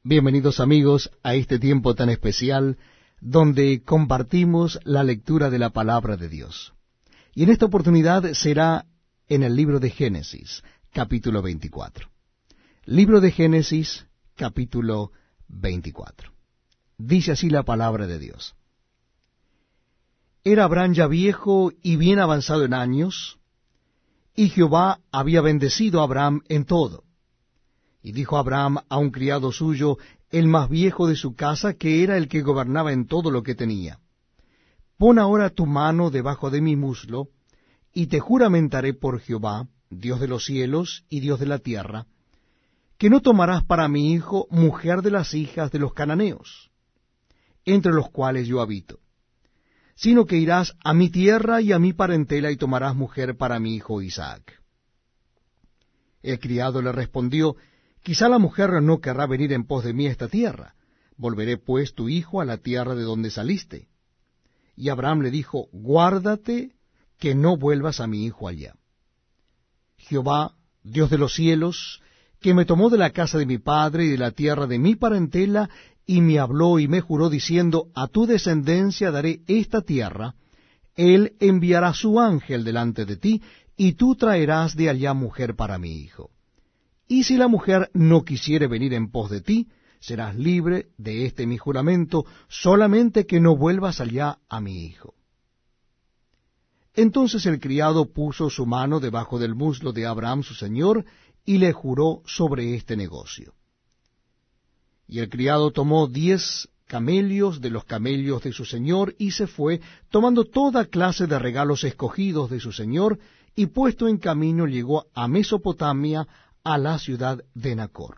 Bienvenidos amigos a este tiempo tan especial donde compartimos la lectura de la palabra de Dios. Y en esta oportunidad será en el libro de Génesis, capítulo 24. Libro de Génesis, capítulo 24. Dice así la palabra de Dios. Era Abraham ya viejo y bien avanzado en años, y Jehová había bendecido a Abraham en todo. Y dijo Abraham a un criado suyo, el más viejo de su casa, que era el que gobernaba en todo lo que tenía: Pon ahora tu mano debajo de mi muslo, y te juramentaré por Jehová, Dios de los cielos y Dios de la tierra, que no tomarás para mi hijo mujer de las hijas de los cananeos, entre los cuales yo habito, sino que irás a mi tierra y a mi parentela y tomarás mujer para mi hijo Isaac. El criado le respondió: Quizá la mujer no querrá venir en pos de mí a esta tierra. Volveré pues tu hijo a la tierra de donde saliste. Y Abraham le dijo: Guárdate que no vuelvas a mi hijo allá. Jehová, Dios de los cielos, que me tomó de la casa de mi padre y de la tierra de mi parentela, y me habló y me juró diciendo: A tu descendencia daré esta tierra, él enviará su ángel delante de ti, y tú traerás de allá mujer para mi hijo. Y si la mujer no quisiere venir en pos de ti, serás libre de este mi juramento, solamente que no vuelvas allá a mi hijo. Entonces el criado puso su mano debajo del muslo de Abraham su señor, y le juró sobre este negocio. Y el criado tomó 10 camellos de los camellos de su señor, y se fue, tomando toda clase de regalos escogidos de su señor, y puesto en camino llegó a Mesopotamia, a la ciudad de Nacor.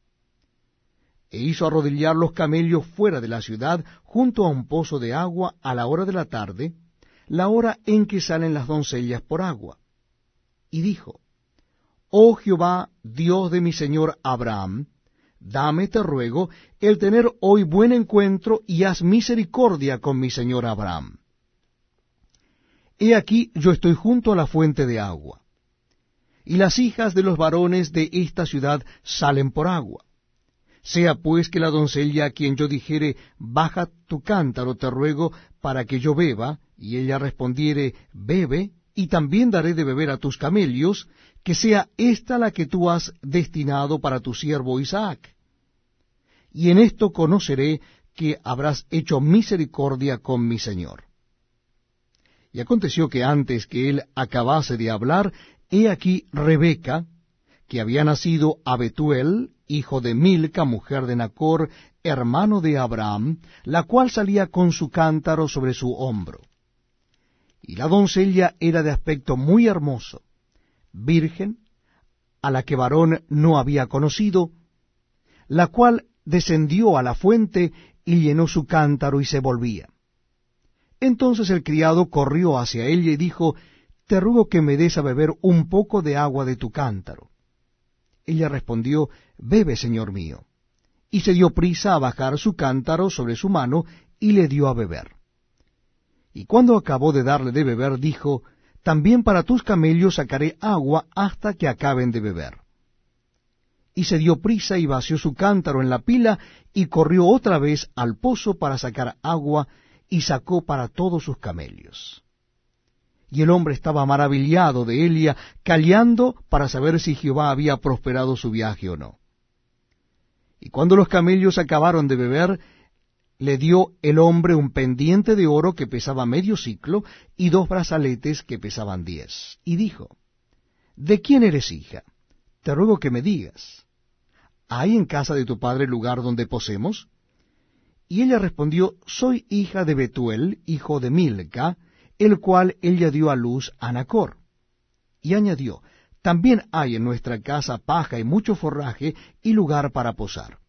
E hizo arrodillar los camellos fuera de la ciudad, junto a un pozo de agua, a la hora de la tarde, la hora en que salen las doncellas por agua. Y dijo: Oh Jehová, Dios de mi señor Abraham, dame, te ruego, el tener hoy buen encuentro, y haz misericordia con mi señor Abraham. He aquí yo estoy junto a la fuente de agua, y las hijas de los varones de esta ciudad salen por agua. Sea pues que la doncella a quien yo dijere: Baja tu cántaro, te ruego, para que yo beba, y ella respondiere: Bebe, y también daré de beber a tus camellos, que sea esta la que tú has destinado para tu siervo Isaac. Y en esto conoceré que habrás hecho misericordia con mi señor. Y aconteció que antes que él acabase de hablar, he aquí Rebeca, que había nacido a Betuel, hijo de Milca, mujer de Nacor, hermano de Abraham, la cual salía con su cántaro sobre su hombro. Y la doncella era de aspecto muy hermoso, virgen, a la que varón no había conocido, la cual descendió a la fuente y llenó su cántaro y se volvía. Entonces el criado corrió hacia ella y dijo: Te ruego que me des a beber un poco de agua de tu cántaro. Ella respondió: Bebe, señor mío. Y se dio prisa a bajar su cántaro sobre su mano, y le dio a beber. Y cuando acabó de darle de beber, dijo: También para tus camellos sacaré agua hasta que acaben de beber. Y se dio prisa y vació su cántaro en la pila, y corrió otra vez al pozo para sacar agua, y sacó para todos sus camellos. Y el hombre estaba maravillado de ella, callando para saber si Jehová había prosperado su viaje o no. Y cuando los camellos acabaron de beber, le dio el hombre un pendiente de oro que pesaba medio siclo, y 2 brazaletes que pesaban 10. Y dijo: ¿De quién eres hija? Te ruego que me digas. ¿Hay en casa de tu padre lugar donde posemos? Y ella respondió: Soy hija de Betuel, hijo de Milca, el cual ella dio a luz a Nacor. Y añadió: También hay en nuestra casa paja y mucho forraje, y lugar para posar.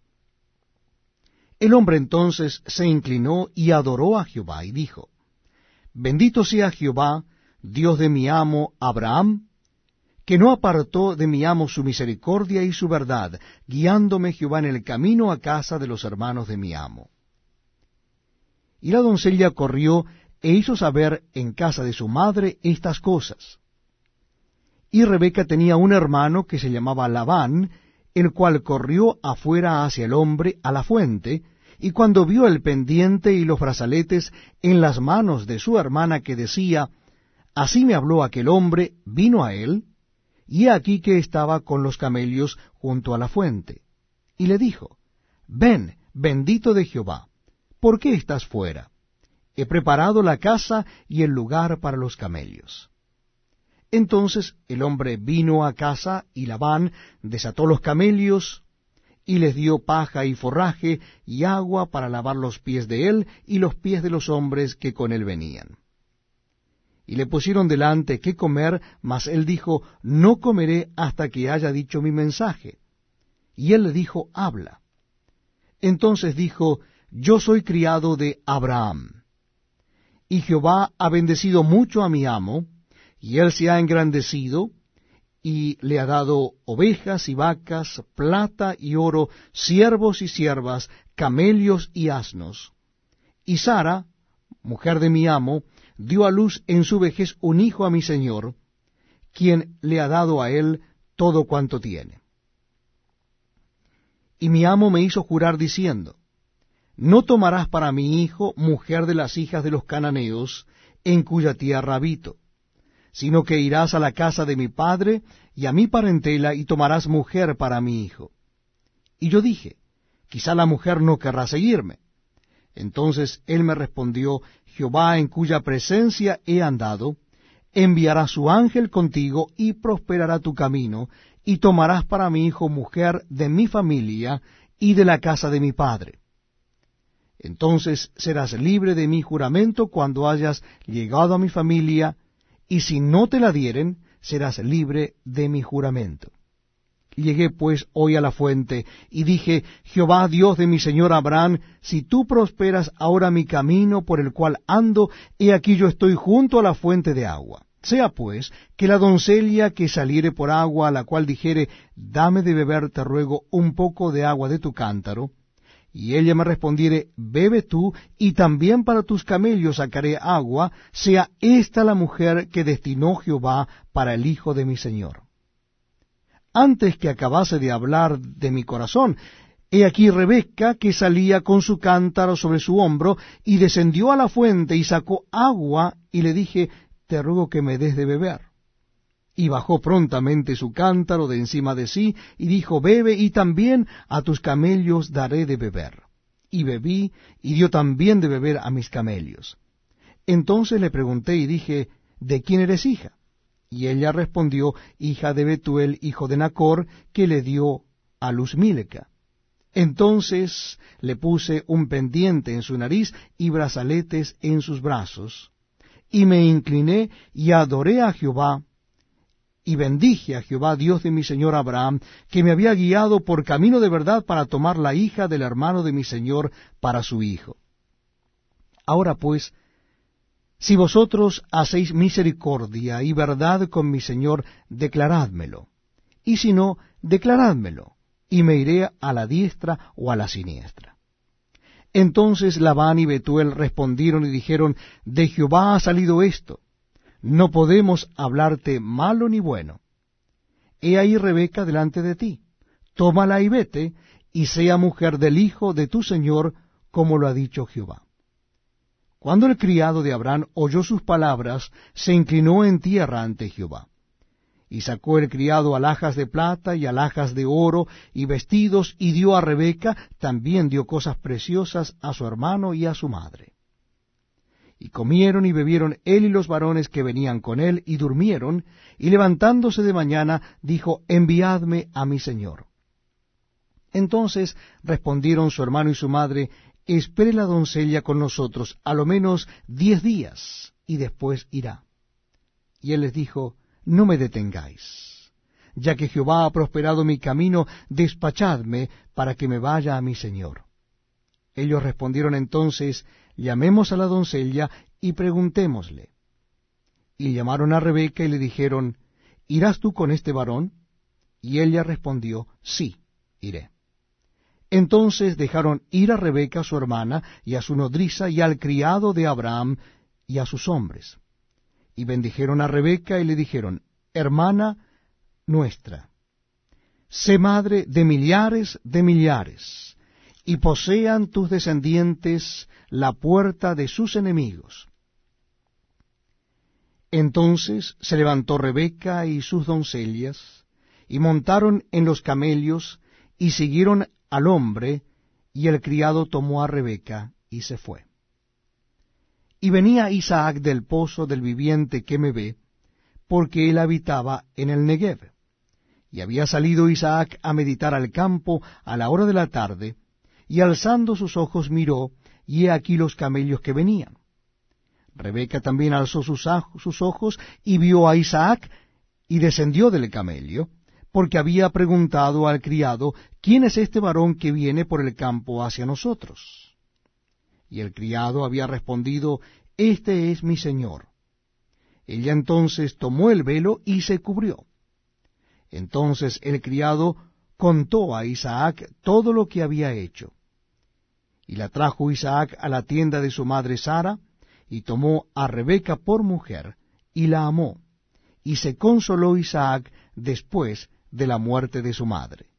El hombre entonces se inclinó y adoró a Jehová, y dijo: Bendito sea Jehová, Dios de mi amo Abraham, que no apartó de mi amo su misericordia y su verdad, guiándome Jehová en el camino a casa de los hermanos de mi amo. Y la doncella corrió e hizo saber en casa de su madre estas cosas. Y Rebeca tenía un hermano que se llamaba Labán, el cual corrió afuera hacia el hombre a la fuente, y cuando vio el pendiente y los brazaletes en las manos de su hermana que decía, así me habló aquel hombre, vino a él, y he aquí que estaba con los camellos junto a la fuente. Y le dijo, ven, bendito de Jehová, ¿por qué estás fuera? He preparado la casa y el lugar para los camellos. Entonces el hombre vino a casa, y Labán desató los camellos, y les dio paja y forraje y agua para lavar los pies de él y los pies de los hombres que con él venían. Y le pusieron delante qué comer, mas él dijo, no comeré hasta que haya dicho mi mensaje. Y él le dijo, habla. Entonces dijo, yo soy criado de Abraham, y Jehová ha bendecido mucho a mi amo, y él se ha engrandecido, y le ha dado ovejas y vacas, plata y oro, siervos y siervas, camellos y asnos. Y Sara, mujer de mi amo, dio a luz en su vejez un hijo a mi señor, quien le ha dado a él todo cuanto tiene. Y mi amo me hizo jurar diciendo, no tomarás para mi hijo mujer de las hijas de los cananeos, en cuya tierra habito, sino que irás a la casa de mi padre y a mi parentela, y tomarás mujer para mi hijo. Y yo dije, quizá la mujer no querrá seguirme. Entonces él me respondió, Jehová en cuya presencia he andado, enviará su ángel contigo, y prosperará tu camino, y tomarás para mi hijo mujer de mi familia y de la casa de mi padre. Entonces serás libre de mi juramento cuando hayas llegado a mi familia, y si no te la dieren, serás libre de mi juramento. Llegué pues hoy a la fuente, y dije, Jehová Dios de mi señor Abraham, si tú prosperas ahora mi camino por el cual ando, he aquí yo estoy junto a la fuente de agua. Sea pues que la doncella que saliere por agua, a la cual dijere, dame de beber, te ruego, un poco de agua de tu cántaro, y ella me respondiere, bebe tú, y también para tus camellos sacaré agua, sea esta la mujer que destinó Jehová para el hijo de mi señor. Antes que acabase de hablar de mi corazón, he aquí Rebeca, que salía con su cántaro sobre su hombro, y descendió a la fuente y sacó agua, y le dije, te ruego que me des de beber. Y bajó prontamente su cántaro de encima de sí, y dijo, bebe, y también a tus camellos daré de beber. Y bebí, y dio también de beber a mis camellos. Entonces le pregunté y dije, ¿de quién eres hija? Y ella respondió, hija de Betuel, hijo de Nacor, que le dio a luz Míleca. Entonces le puse un pendiente en su nariz y brazaletes en sus brazos, y me incliné y adoré a Jehová, y bendije a Jehová Dios de mi señor Abraham, que me había guiado por camino de verdad para tomar la hija del hermano de mi señor para su hijo. Ahora pues, si vosotros hacéis misericordia y verdad con mi señor, declarádmelo, y si no, declarádmelo, y me iré a la diestra o a la siniestra. Entonces Labán y Betuel respondieron y dijeron, de Jehová ha salido esto, no podemos hablarte malo ni bueno. He ahí Rebeca delante de ti, tómala y vete, y sea mujer del hijo de tu señor, como lo ha dicho Jehová. Cuando el criado de Abraham oyó sus palabras, se inclinó en tierra ante Jehová. Y sacó el criado alhajas de plata y alhajas de oro y vestidos, y dio a Rebeca, también dio cosas preciosas a su hermano y a su madre. Y comieron y bebieron él y los varones que venían con él, y durmieron, y levantándose de mañana, dijo, enviadme a mi señor. Entonces respondieron su hermano y su madre, espere la doncella con nosotros a lo menos 10 días, y después irá. Y él les dijo, no me detengáis, ya que Jehová ha prosperado mi camino, despachadme para que me vaya a mi señor. Ellos respondieron entonces, llamemos a la doncella y preguntémosle. Y llamaron a Rebeca y le dijeron, ¿irás tú con este varón? Y ella respondió, sí, iré. Entonces dejaron ir a Rebeca su hermana, y a su nodriza, y al criado de Abraham, y a sus hombres. Y bendijeron a Rebeca y le dijeron, hermana nuestra, sé madre de millares, y posean tus descendientes la puerta de sus enemigos. Entonces se levantó Rebeca y sus doncellas, y montaron en los camellos, y siguieron al hombre, y el criado tomó a Rebeca, y se fue. Y venía Isaac del pozo del viviente que me ve, porque él habitaba en el Negev. Y había salido Isaac a meditar al campo a la hora de la tarde, y alzando sus ojos miró, y he aquí los camellos que venían. Rebeca también alzó sus ojos, y vio a Isaac, y descendió del camello, porque había preguntado al criado, ¿quién es este varón que viene por el campo hacia nosotros? Y el criado había respondido, este es mi señor. Ella entonces tomó el velo y se cubrió. Entonces el criado contó a Isaac todo lo que había hecho. Y la trajo Isaac a la tienda de su madre Sara, y tomó a Rebeca por mujer, y la amó, y se consoló Isaac después de la muerte de su madre.